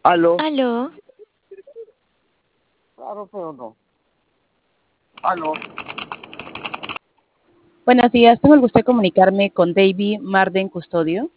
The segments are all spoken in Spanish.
Aló. Aló. Claro, pero no. Aló. Buenos días, tengo el gusto de comunicarme con David Marden Custodio.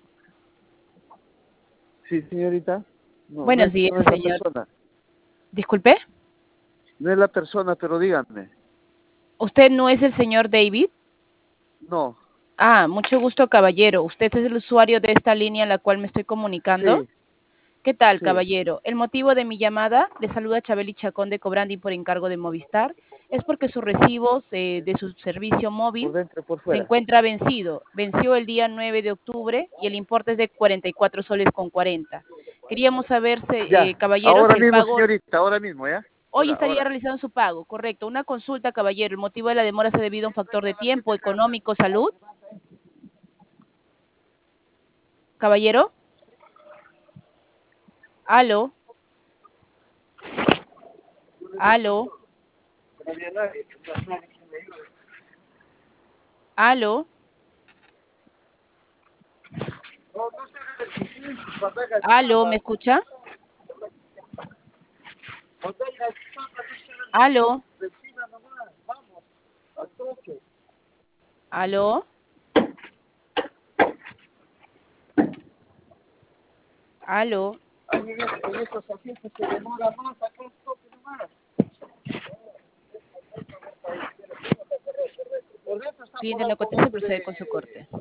Sí, señorita. No, Buenos días, no es la señor. persona. Disculpe, No es la persona, pero díganme. ¿usted no es el señor David? No. Ah, mucho gusto, caballero. ¿Usted es el usuario de esta línea a la cual me estoy comunicando? Sí, ¿Qué tal, sí. caballero? El motivo de mi llamada, le saluda Chabeli Chacón de Cobrandi por encargo de Movistar, es porque sus recibos de su servicio Por móvil dentro y por se fuera. encuentra vencido. Venció el día 9 de octubre y el importe es de 44 soles con 40. Queríamos saber, Ya. caballero, Ahora si el mismo, pago señorita. Ahora mismo, ¿ya? hoy Ahora, estaría ahora. realizando su pago. Correcto. Una consulta, caballero. ¿El motivo de la demora se debido a un factor de tiempo, económico, salud? Caballero. Aló. Aló. Aló. Aló, ¿me escucha? Aló. Aló. Aló. En estos asientos se demora más, acá un toque nomás. Por dentro está por Cliente la no contesta, autobús procede con su corte.